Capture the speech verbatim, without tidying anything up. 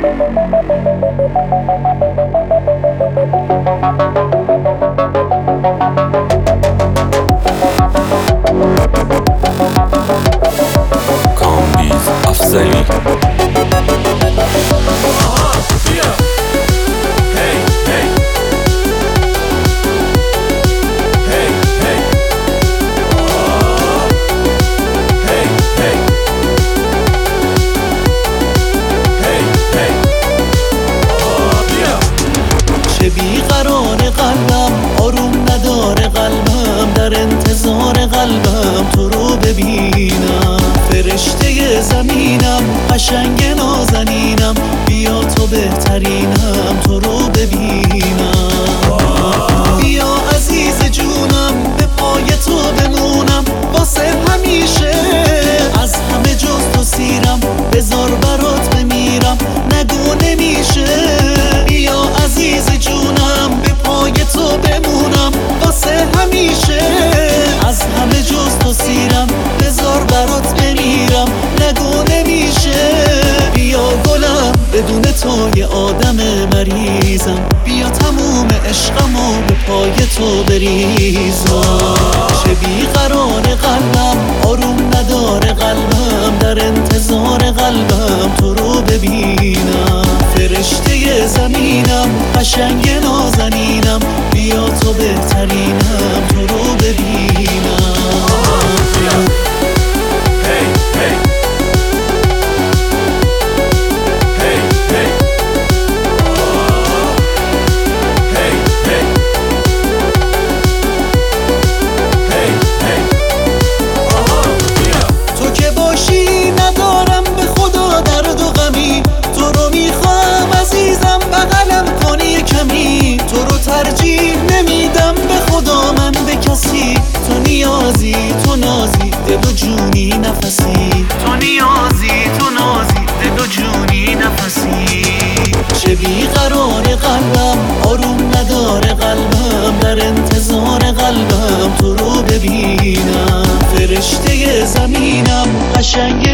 کامبیز افضلی چه بیقرار قلبم، آروم نداره قلبم، در انتظار قلبم تو رو ببینم. فرشته زمینم، قشنگ نازنینم، بیا تو بهترینم تو رو ببینم. بیا عزیز جونم، به پای تو بمونم واسه همیشه. از همه جز تو سیرم، بذار برات بمیرم، نگو نمیشه. بیا عزیز جونم، به پای تو بمونم واسه همیشه. از همه جز تو سیرم، بذار برات بمیرم، نگو نمیشه. بیا گلم، بدون تو یه آدم مریضم، بیا تموم عشقمو به پای تو بریزم. چه بیقرار قلبم، آروم نداره قلبم، در انتظار قلبم تو رو ببینم. فرشته زمینم، قشنگ نازنینم، بیا تو بهترینم تو رو ببینم. تو که باشی ندارم به خدا درد و غمی، تو رو میخوام عزیزم بغلم کنی کمی. تو رو ترجیح نمیدم به خدا من به کسی، تو نیازی تو نازی دل و جونی نفسی. تو نیازی تو نازی دل و جونی نفسی. چه بیقرار قلبم، آروم نداره قلبم، در انتظار قلبم تو رو ببینم. فرشته زمینم، قشنگ